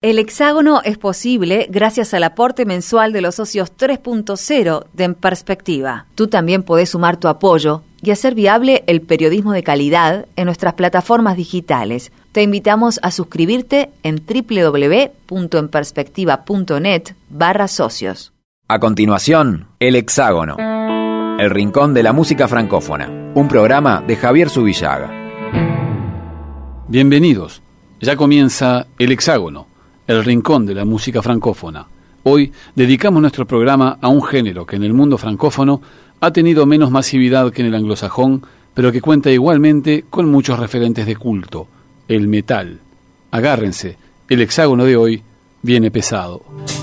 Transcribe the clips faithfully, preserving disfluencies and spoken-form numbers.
El Hexágono es posible gracias al aporte mensual de los socios tres punto cero de En Perspectiva. Tú también podés sumar tu apoyo y hacer viable el periodismo de calidad en nuestras plataformas digitales. Te invitamos a suscribirte en doble u doble u doble u punto en perspectiva punto net barra socios. A continuación, El Hexágono, el rincón de la música francófona, un programa de Javier Zubillaga. Bienvenidos, ya comienza El Hexágono, el rincón de la música francófona. Hoy dedicamos nuestro programa a un género que en el mundo francófono ha tenido menos masividad que en el anglosajón, pero que cuenta igualmente con muchos referentes de culto, el metal. Agárrense, el Hexágono de hoy viene pesado.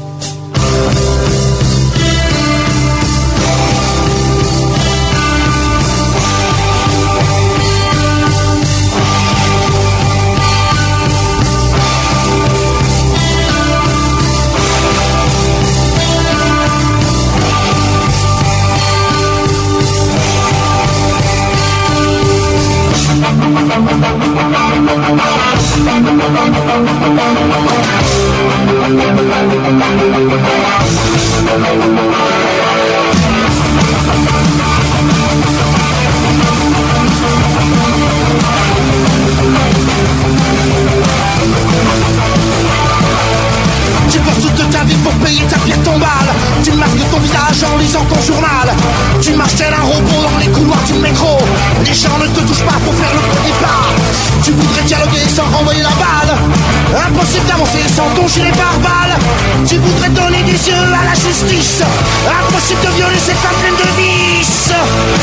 Tu bosses toute ta vie pour payer ta pierre tombale. Tu masques ton visage en lisant ton journal. Tu marches tel un robot dans les couloirs du métro. Les gens ne te touchent pas pour faire le premier pas. Tu voudrais dialoguer sans renvoyer la balle. Impossible d'avancer sans ton gilet pare-balles. Tu voudrais donner des yeux à la justice. Impossible de violer cette femme pleine de vices.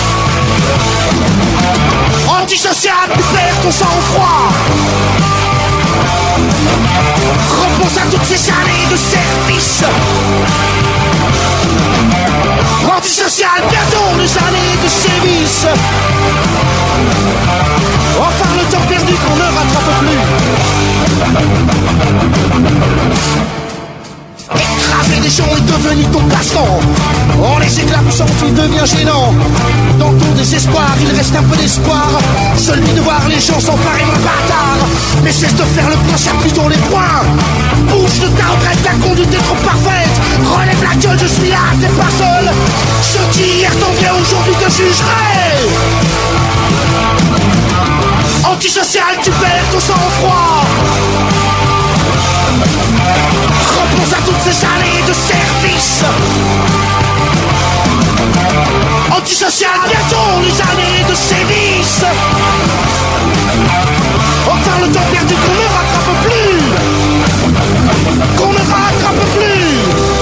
Antisocial, tu perds ton sang-froid. Repense à toutes ces années de service. Antisocial, perdons les années de sévices. Enfin le temps perdu qu'on ne rattrape plus. Écraser des gens est devenu ton passe-temps. En les éclaboussant tout devient gênant. Dans ton désespoir il reste un peu d'espoir, celui de voir les gens s'emparer d'un bâtard. Mais cesse de faire le prince, appuie dans les poings. Bouge de ta retraite, ta conduite est trop parfaite. Relève la gueule, je suis là, t'es pas seul. Ceux qui hier t'enviaient aujourd'hui te jugeraient. Antisocial, tu perds ton sang-froid. Repense à toutes ces années de service. Antisocial, bientôt les années de sévices. Enfin le temps perdu qu'on ne rattrape plus. Qu'on ne rattrape plus.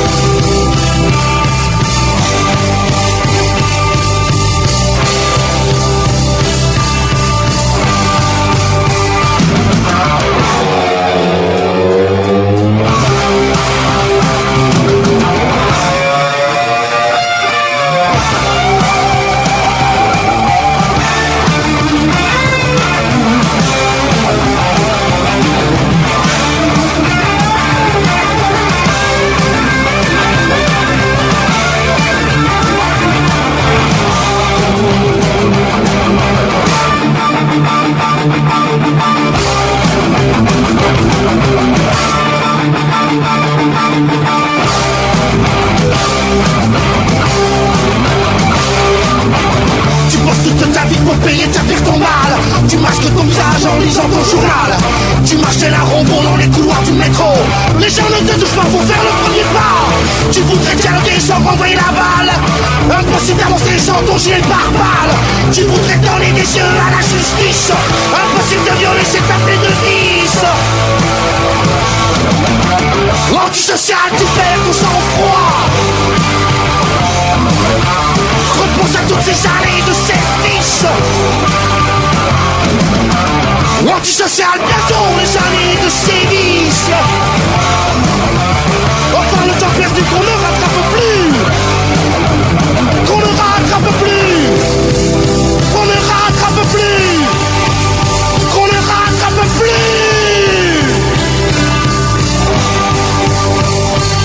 Tu bosses toute ta vie pour payer ta pierre tombale. Tu masques ton visage en lisant ton journal. Tu marches tel un robot dans les couloirs du métro. Les gens ne te touchent pas pour faire le premier pas. Tu voudrais dialoguer sans renvoyer la balle. Impossible d'avancer sans ton gilet pare-balles. Tu voudrais donner des yeux à la justice. Impossible de violer cette femme pleine de vices. Antisocial, tu perds ton sang-froid. Repense à toutes ces années de service. Antisocial, bientôt les années de sévices. Enfin le temps perdu qu'on ne rattrape plus. Qu'on ne rattrape plus. Qu'on ne rattrape plus. Qu'on ne rattrape plus.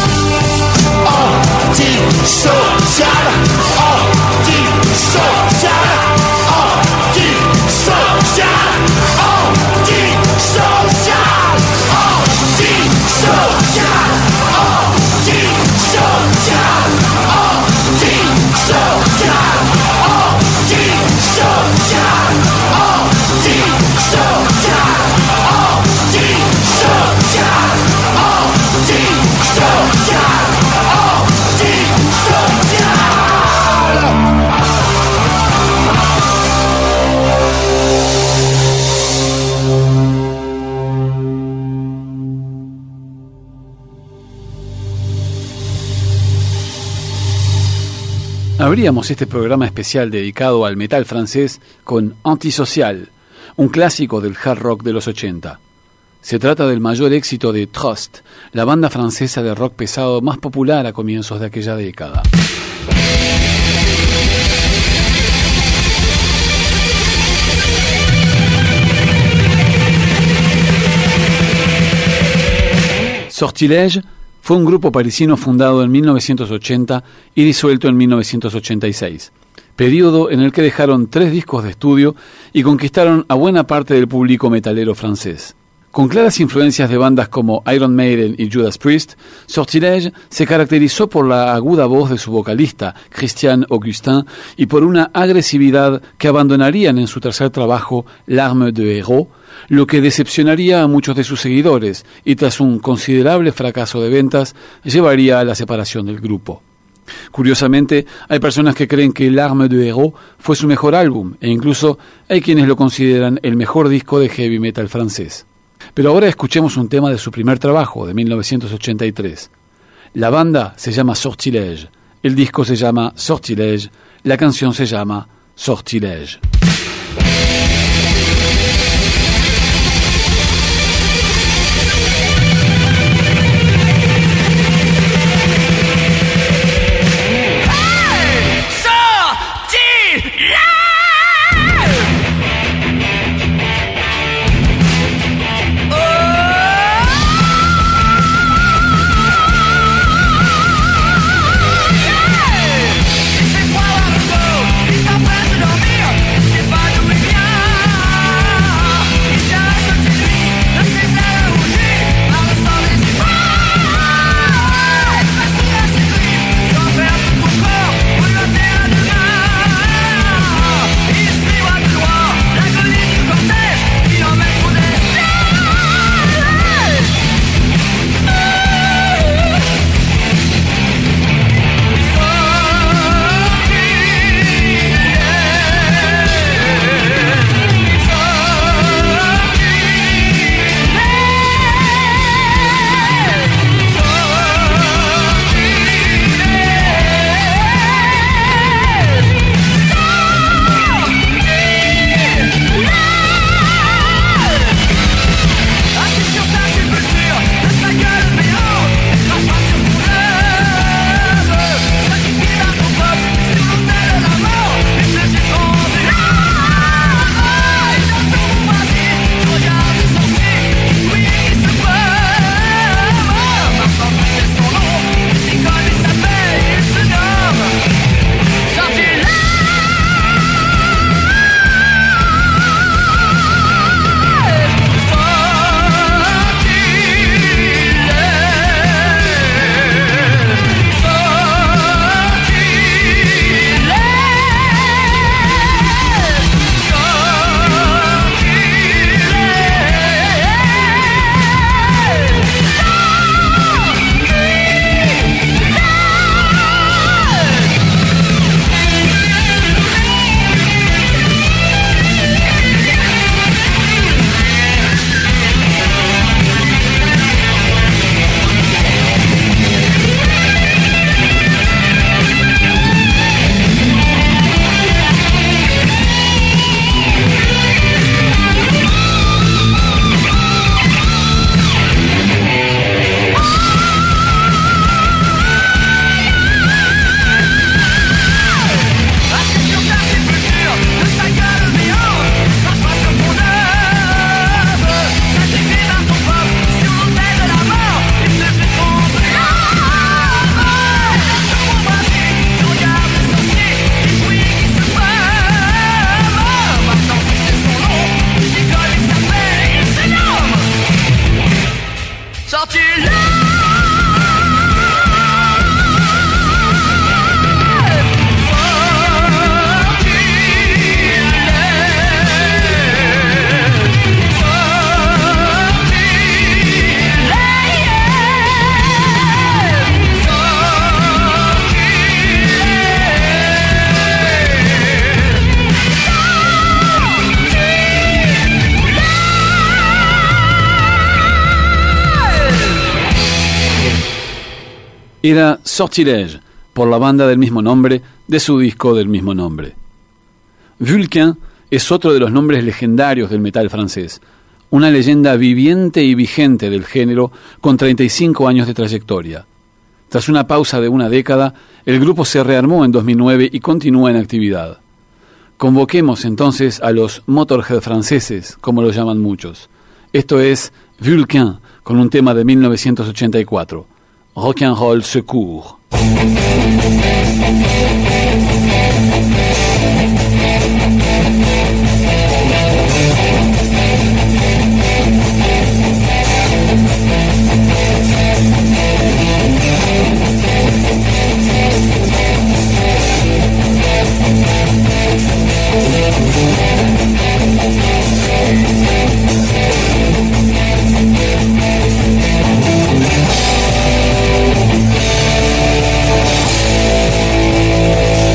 Abríamos este programa especial dedicado al metal francés con Antisocial, un clásico del hard rock de los ochenta. Se trata del mayor éxito de Trust, la banda francesa de rock pesado más popular a comienzos de aquella década. Sortilège fue un grupo parisino fundado en mil novecientos ochenta y disuelto en mil novecientos ochenta y seis, periodo en el que dejaron tres discos de estudio y conquistaron a buena parte del público metalero francés. Con claras influencias de bandas como Iron Maiden y Judas Priest, Sortilège se caracterizó por la aguda voz de su vocalista, Christian Augustin, y por una agresividad que abandonarían en su tercer trabajo, L'Arme de Héros, lo que decepcionaría a muchos de sus seguidores y tras un considerable fracaso de ventas, llevaría a la separación del grupo. Curiosamente, hay personas que creen que L'Arme de Héros fue su mejor álbum, e incluso hay quienes lo consideran el mejor disco de heavy metal francés. Pero ahora escuchemos un tema de su primer trabajo, de mil novecientos ochenta y tres. La banda se llama Sortilège, el disco se llama Sortilège, la canción se llama Sortilège. Era Sortilège, por la banda del mismo nombre de su disco del mismo nombre. Vulcain es otro de los nombres legendarios del metal francés, una leyenda viviente y vigente del género con treinta y cinco años de trayectoria. Tras una pausa de una década, el grupo se rearmó en dos mil nueve y continúa en actividad. Convoquemos entonces a los Motorhead franceses, como lo llaman muchos. Esto es Vulcain, con un tema de mil novecientos ochenta y cuatro, Rock and Roll Secours. We'll be right back.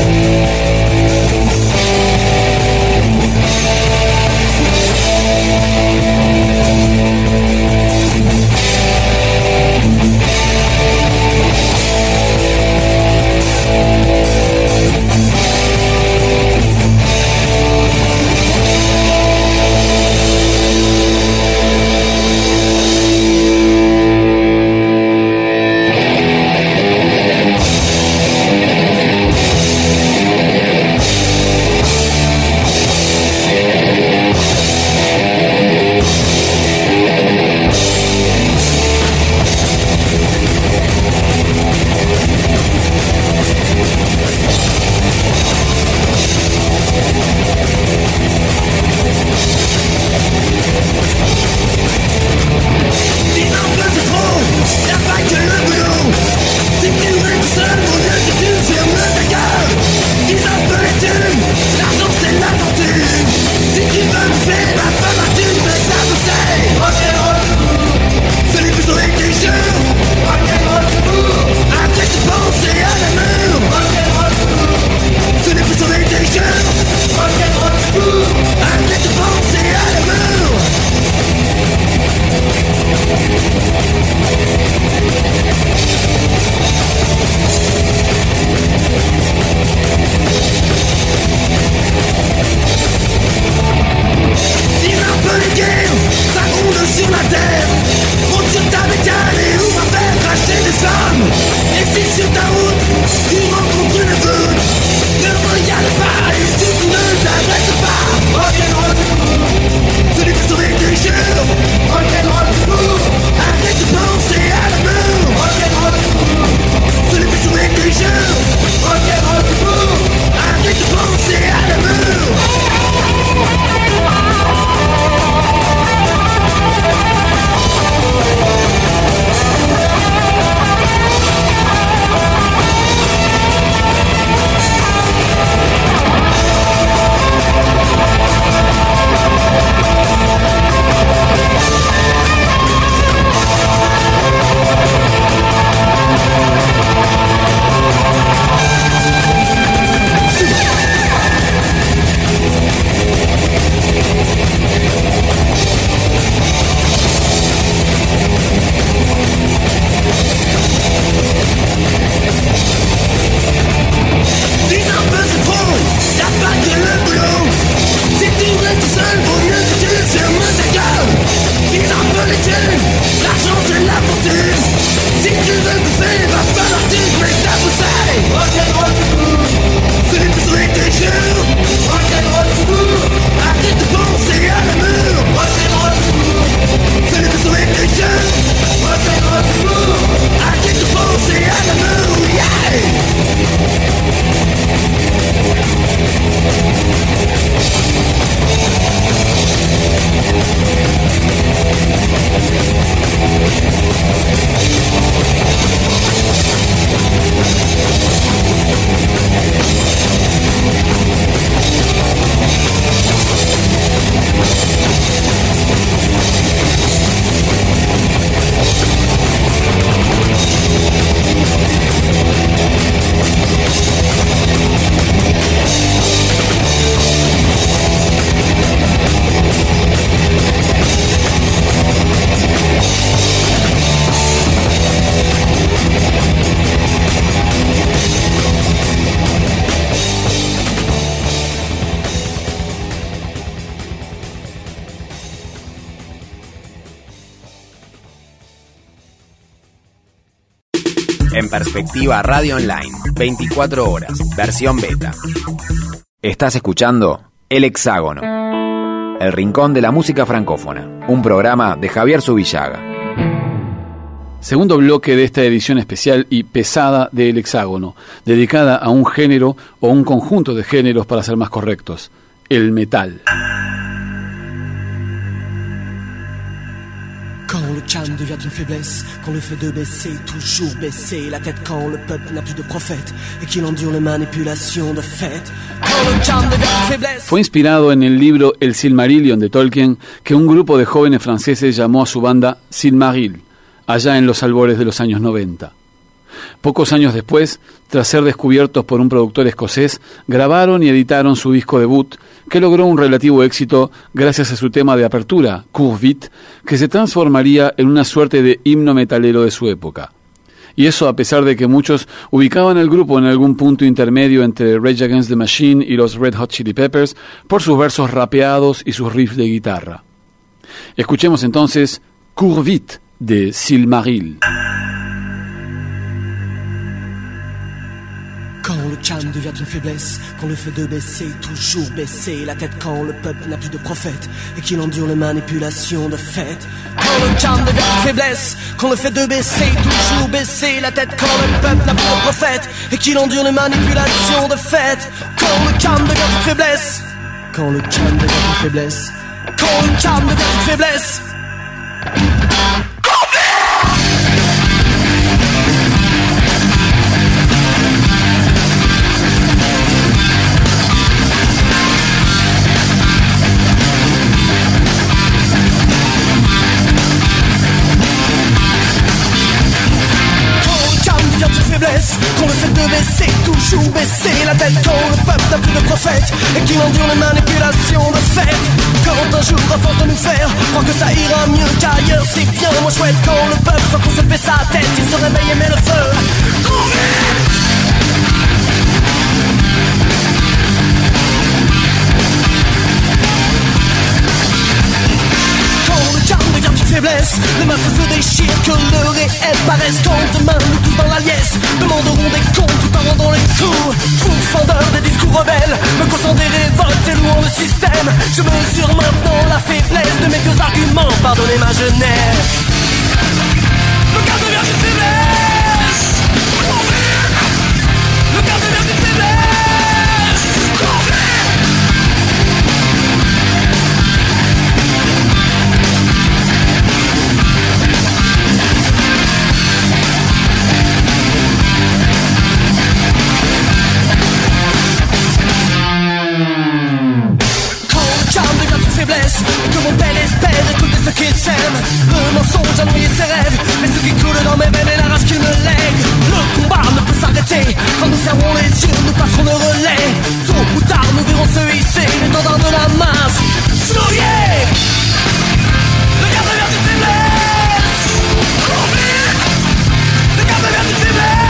En Perspectiva Radio Online, veinticuatro horas, versión beta. Estás escuchando El Hexágono, el rincón de la música francófona, un programa de Javier Zubillaga. Segundo bloque de esta edición especial y pesada de El Hexágono, dedicada a un género o un conjunto de géneros para ser más correctos, el metal. Quand le calme devient une faiblesse, quand le fait de baisser, toujours baisser la tête, quand le peuple n'a plus de prophète et qu'il endure les manipulations de fait. Quand le calme devient une faiblesse. Fue inspirado en el libro El Silmarillion de Tolkien que un grupo de jóvenes franceses llamó a su banda Silmaril, allá en los albores de los años noventa. Pocos años después, tras ser descubiertos por un productor escocés, grabaron y editaron su disco debut, que logró un relativo éxito gracias a su tema de apertura, Cours Vite, que se transformaría en una suerte de himno metalero de su época. Y eso a pesar de que muchos ubicaban el grupo en algún punto intermedio entre Rage Against the Machine y los Red Hot Chili Peppers por sus versos rapeados y sus riffs de guitarra. Escuchemos entonces Cours Vite de Silmaril. Quand le calme devient une faiblesse, quand le fait de baisser, toujours baisser la tête, quand le peuple n'a plus de prophète et qu'il endure les manipulations de fait. Quand le calme devient une faiblesse, quand le fait de baisser, toujours baisser la tête, quand le peuple n'a plus de prophète et qu'il endure les manipulations de fait. Quand le calme devient une faiblesse, quand le calme devient une faiblesse, quand le calme devient une faiblesse. Quand le fait de baisser, toujours baisser la tête, quand le peuple n'a plus de prophète et qu'il endure les manipulations de fait. Quand un jour à force de nous faire croire que ça ira mieux qu'ailleurs, c'est bien moins chouette. Quand le peuple sans qu'on se baisse sa tête, il se réveille et met le feu. Faiblesse, les masques se déchirent, que le réel paraisse. Quand demain nous tous dans la liesse demanderont des comptes tout en rendant les coups. Pourfendeur des discours rebelles, me causant des révoltes et louant le système. Je mesure maintenant la faiblesse de mes vieux arguments. Pardonnez ma jeunesse. Le cas devient une faiblesse. Le cas devient une faiblesse. Que mon père espère écouter ce qu'il sème. Le mensonge a noyé ses rêves, mais ce qui coule dans mes veines est la rage qu'il me lègue. Le combat ne peut s'arrêter, quand nous fermerons les yeux, nous passerons le relais. Tôt ou tard, nous verrons se hisser l'étendard de la masse. Souriez. Le garde devient une faiblesse. Le garde devient une faiblesse.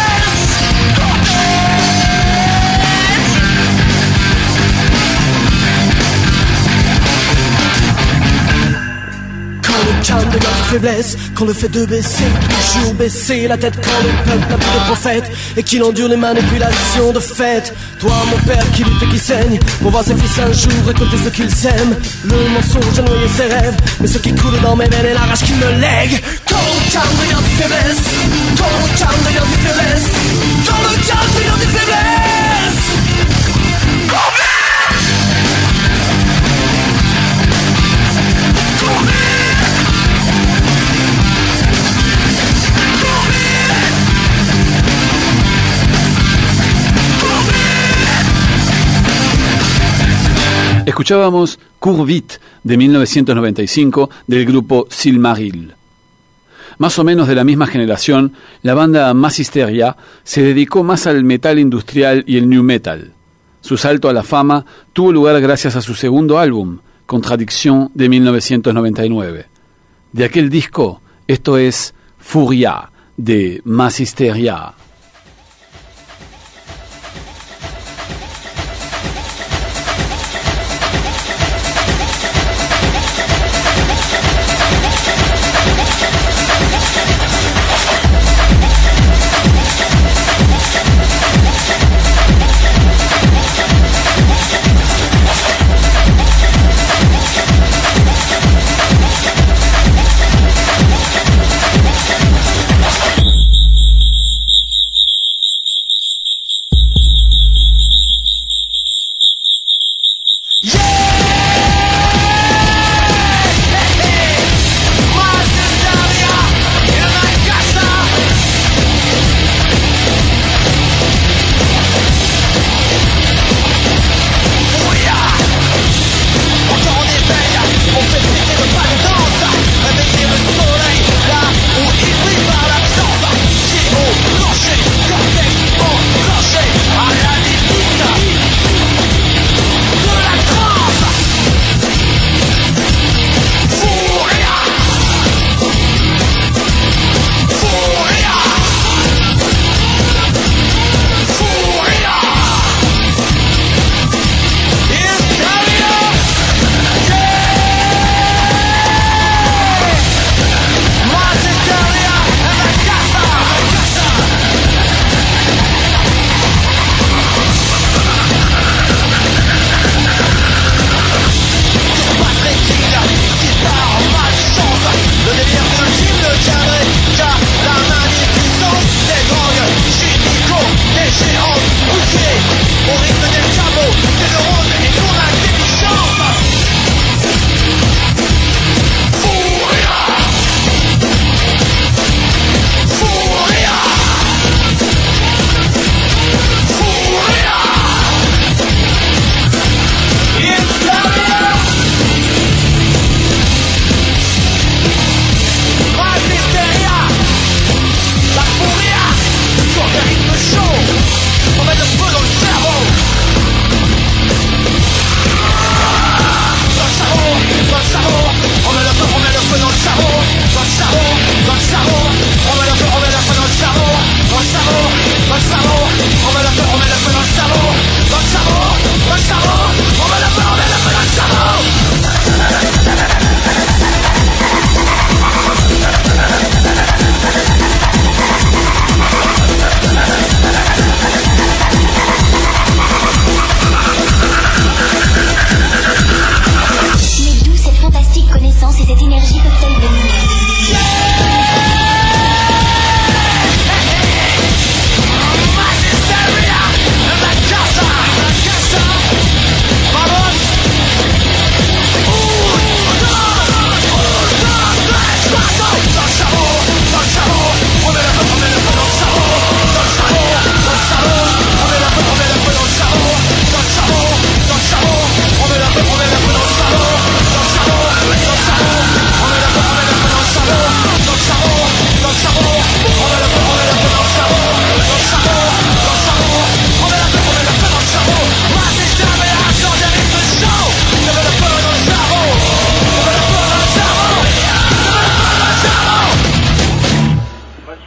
Quand le calme devient une faiblesse, quand le fait de baisser, toujours baisser la tête, quand le peuple n'a plus de prophète et qu'il endure les manipulations de fait. Toi mon père qui lutte et qui saigne pour voir ses fils un jour récolter ce qu'ils aiment. Le mensonge a noyé ses rêves, mais ce qui coule dans mes veines est la rage qu'il me lègue. Quand le calme devient une faiblesse, quand le calme devient une faiblesse, quand le calme devient une faiblesse. Escuchábamos Cours Vite de mil novecientos noventa y cinco del grupo Silmaril. Más o menos de la misma generación, la banda Massisteria se dedicó más al metal industrial y el new metal. Su salto a la fama tuvo lugar gracias a su segundo álbum, Contradiction, de mil novecientos noventa y nueve. De aquel disco, esto es Furia de Massisteria.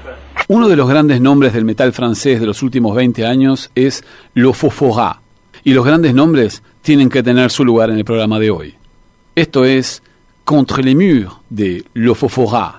Uno de los grandes nombres del metal francés de los últimos veinte años es Le Fosforat, y los grandes nombres tienen que tener su lugar en el programa de hoy. Esto es Contre les murs de Le Fosforat.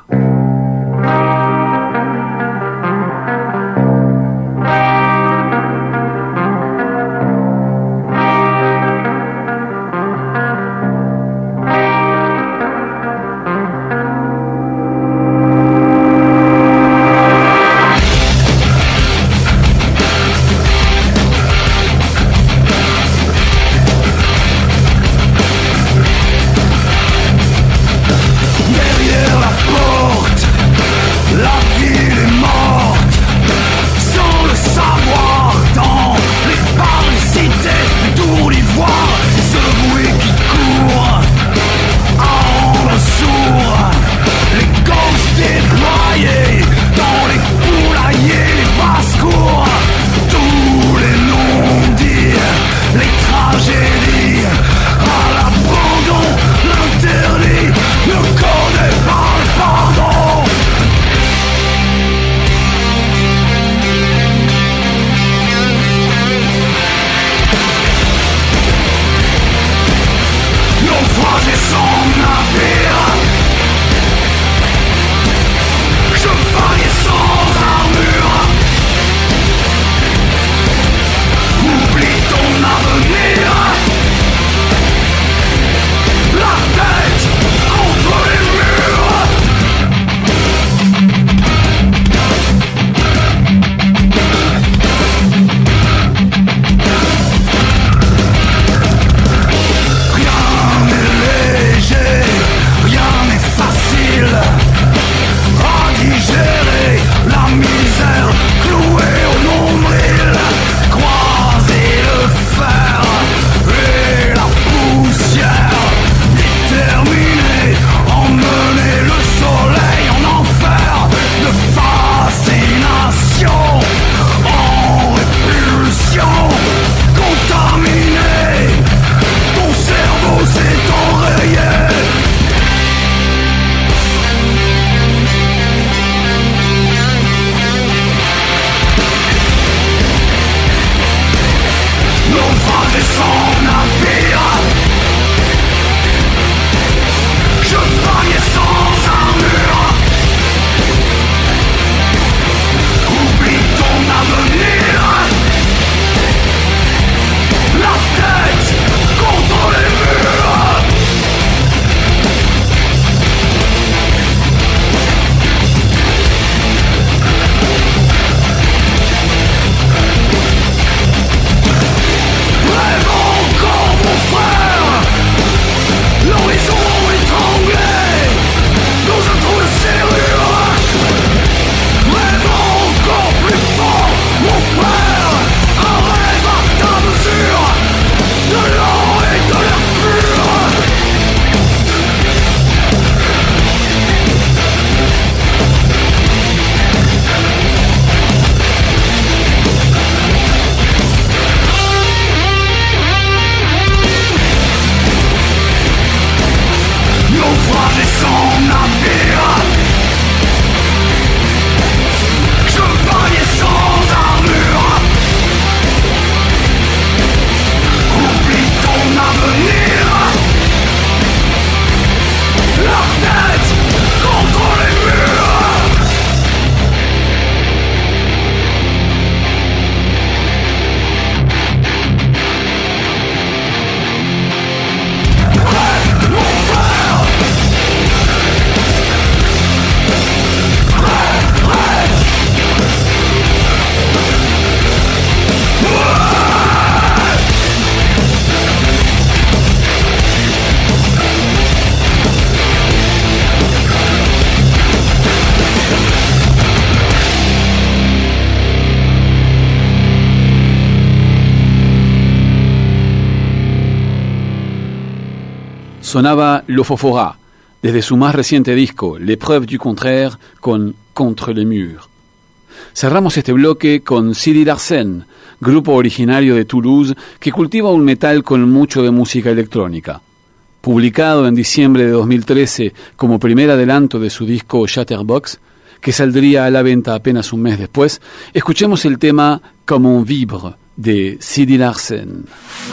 sonaba Le Fosforat, desde su más reciente disco, L'épreuve du contraire, con Contre les murs. Cerramos este bloque con Sidi Larsen, grupo originario de Toulouse que cultiva un metal con mucho de música electrónica. Publicado en diciembre de dos mil trece como primer adelanto de su disco Chatterbox, que saldría a la venta apenas un mes después, escuchemos el tema Comment Vivre de Sidi Larsen.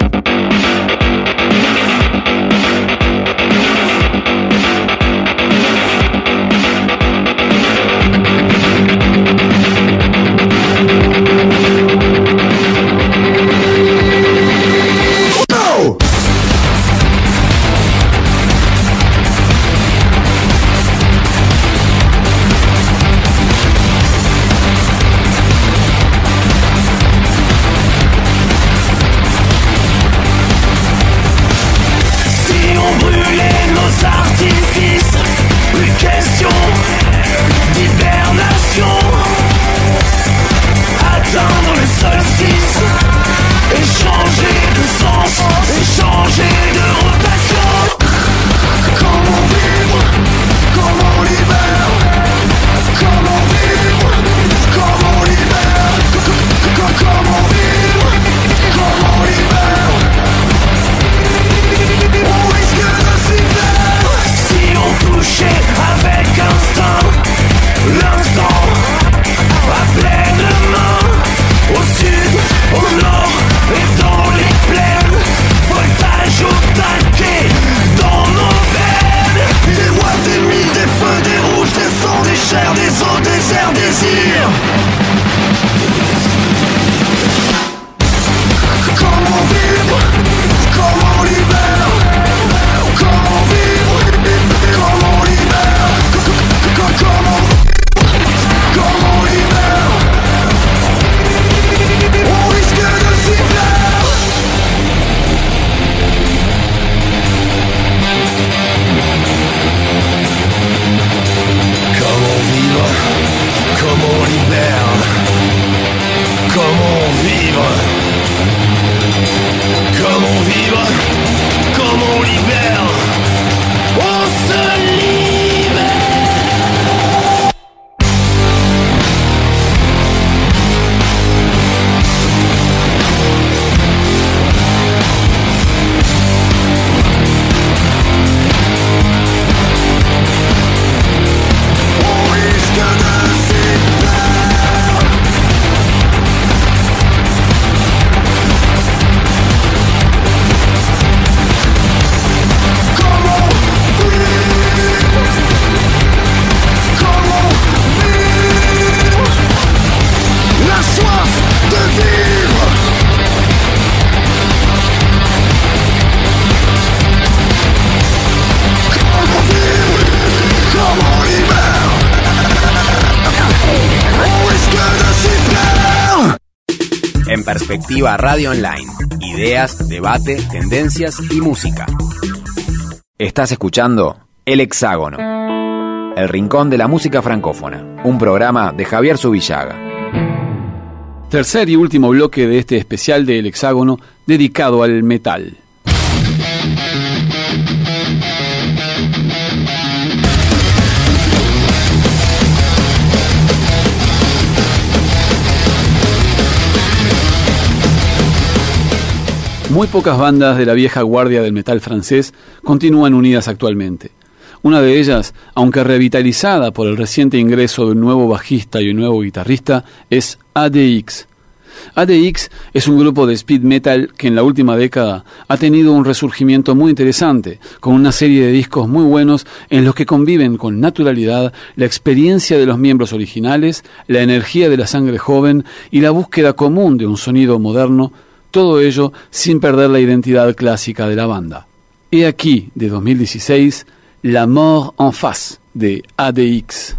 En Perspectiva Radio Online. Ideas, debate, tendencias y música. Estás escuchando El Hexágono, el rincón de la música francófona. Un programa de Javier Zubillaga. Tercer y último bloque de este especial de El Hexágono dedicado al metal. Muy pocas bandas de la vieja guardia del metal francés continúan unidas actualmente. Una de ellas, aunque revitalizada por el reciente ingreso de un nuevo bajista y un nuevo guitarrista, es A D X. A D X es un grupo de speed metal que en la última década ha tenido un resurgimiento muy interesante, con una serie de discos muy buenos en los que conviven con naturalidad la experiencia de los miembros originales, la energía de la sangre joven y la búsqueda común de un sonido moderno. Todo ello sin perder la identidad clásica de la banda. He aquí, de dos mil dieciséis, La Mort en Face, de A D X.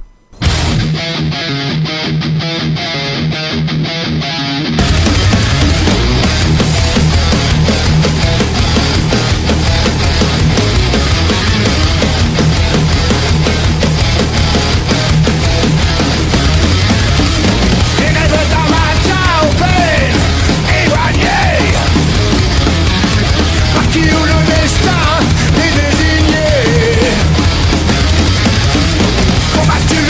Combattu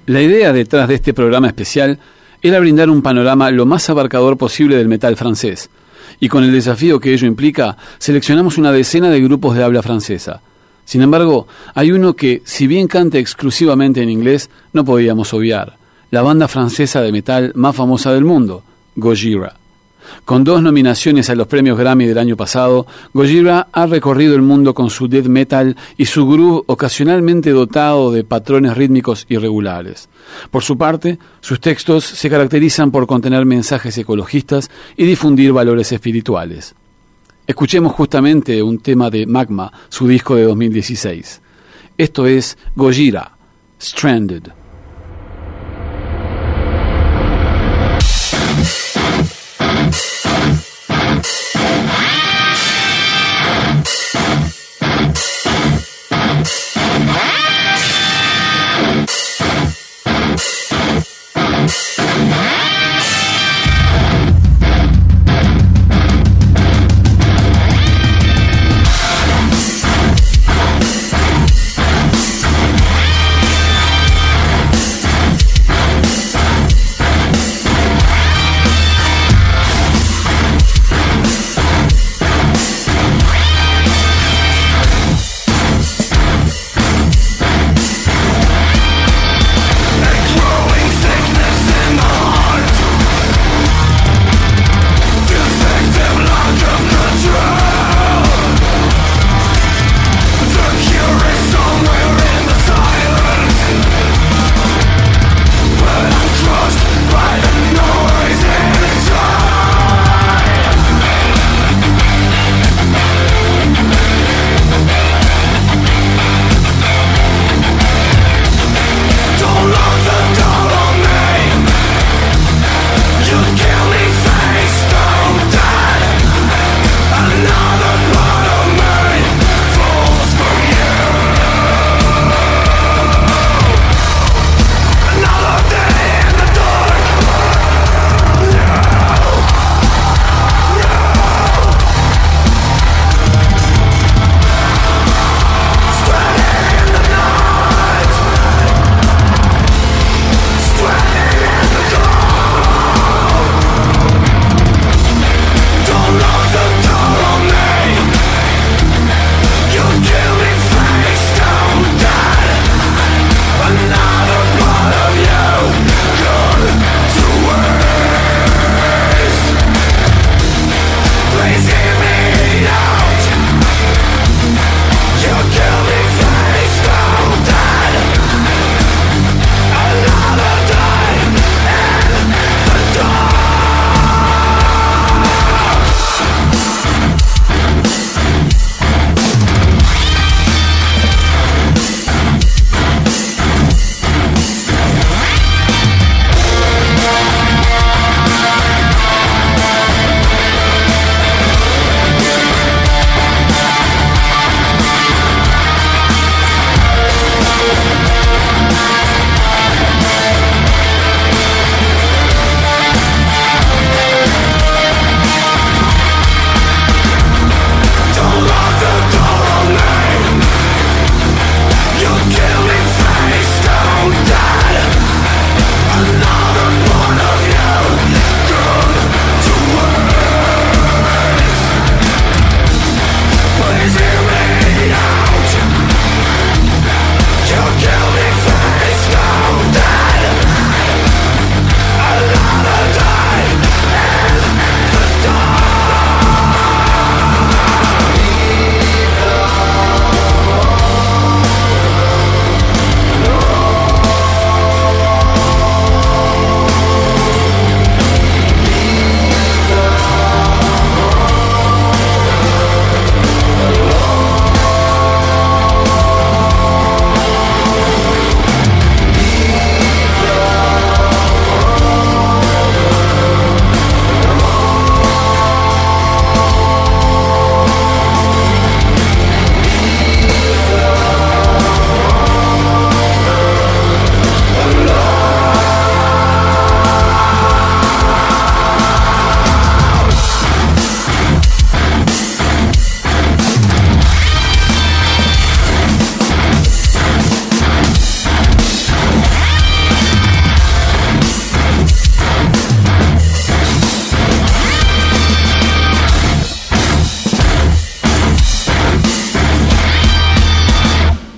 La idea detrás de este programa especial era brindar un panorama lo más abarcador posible del metal francés, y con el desafío que ello implica, seleccionamos una decena de grupos de habla francesa. Sin embargo, hay uno que, si bien canta exclusivamente en inglés, no podíamos obviar: la banda francesa de metal más famosa del mundo, Gojira. Con dos nominaciones a los premios Grammy del año pasado, Gojira ha recorrido el mundo con su death metal y su groove ocasionalmente dotado de patrones rítmicos irregulares. Por su parte, sus textos se caracterizan por contener mensajes ecologistas y difundir valores espirituales. Escuchemos justamente un tema de Magma, su disco de dos mil dieciséis. Esto es Gojira, Stranded.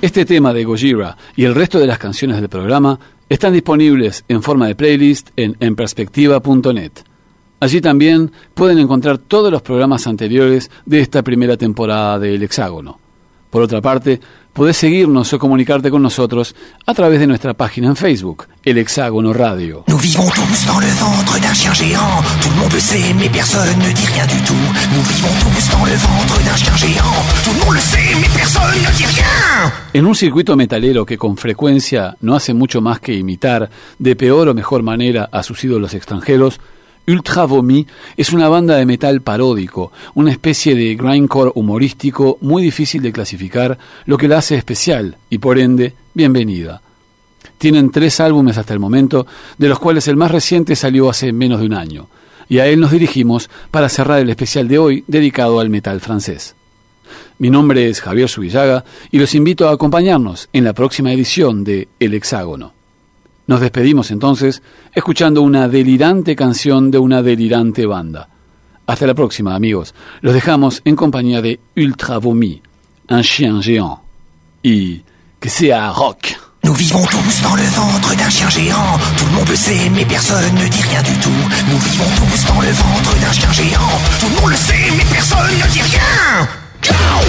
Este tema de Gojira y el resto de las canciones del programa están disponibles en forma de playlist en en perspectiva punto net. Allí también pueden encontrar todos los programas anteriores de esta primera temporada de El Hexágono. Por otra parte, podés seguirnos o comunicarte con nosotros a través de nuestra página en Facebook, El Hexágono Radio. Nous vivons tous dans le ventre d'un chien géant. Tout le monde le sait, mais personne ne dit rien du tout. Nous vivons tous dans le ventre d'un chien géant. Tout le monde le sait, mais personne ne dit rien. En un circuito metalero que con frecuencia no hace mucho más que imitar de peor o mejor manera a sus ídolos extranjeros, Ultra Vomi es una banda de metal paródico, una especie de grindcore humorístico muy difícil de clasificar, lo que la hace especial y por ende bienvenida. Tienen tres álbumes hasta el momento, de los cuales el más reciente salió hace menos de un año, y a él nos dirigimos para cerrar el especial de hoy dedicado al metal francés. Mi nombre es Javier Subillaga y los invito a acompañarnos en la próxima edición de El Hexágono. Nos despedimos entonces escuchando una delirante canción de una delirante banda. Hasta la próxima, amigos. Los dejamos en compañía de Ultra Vomi, un chien géant. Y que sea rock. Nous vivons tous dans le ventre d'un chien géant. Tout le monde le sait, mais personne ne dit rien du tout. Nous vivons tous dans le ventre d'un chien géant. Tout le monde le sait, mais personne ne dit rien. Go!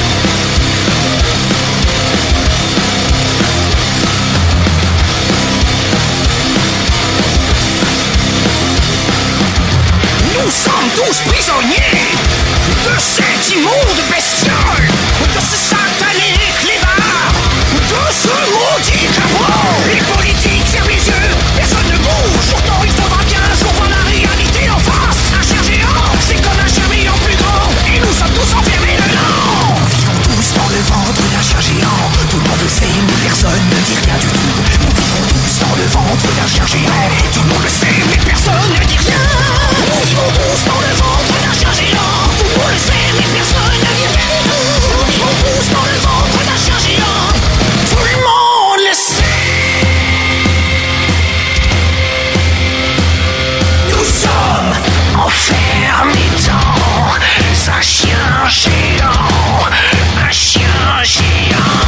Nous sommes tous prisonniers de cette immonde bestiole, de ce satané clébard, de ce maudit cabot. Les politiques ferment les yeux, personne ne bouge. Pourtant il faudra bien un jour voir la réalité en face. Un chien géant, c'est comme un chien mais en plus grand, et nous sommes tous enfermés dedans. Nous vivons tous dans le ventre d'un chien géant. Tout le monde le sait, mais personne ne dit rien du tout. Nous vivons tous dans le ventre d'un chien géant. Tout le monde le sait, mais personne ne dit rien. Nous vivons tous dans le ventre d'un chien géant. Tout le monde le sait, mais personne ne dit rien du tout. Nous vivons tous dans le ventre d'un chien géant. Tout le monde le sait. Nous sommes enfermés dans un chien géant. Un chien géant.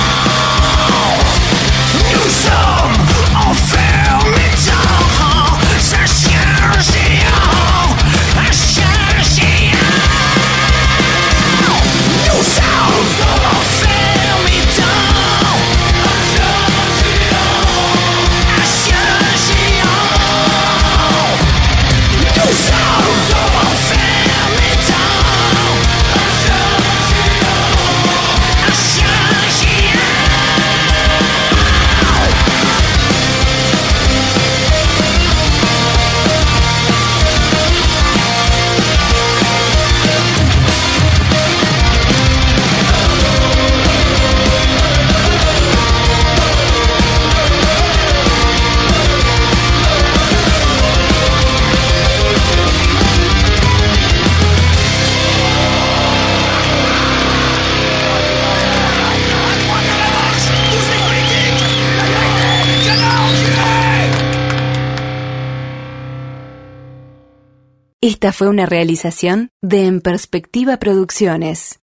Nous sommes enfermés dans un chien géant. Un chien géant. Nous sommes enfermés dans un chien géant. Nous sommes enfermés dans un chien géant. Esta fue una realización de En Perspectiva Producciones.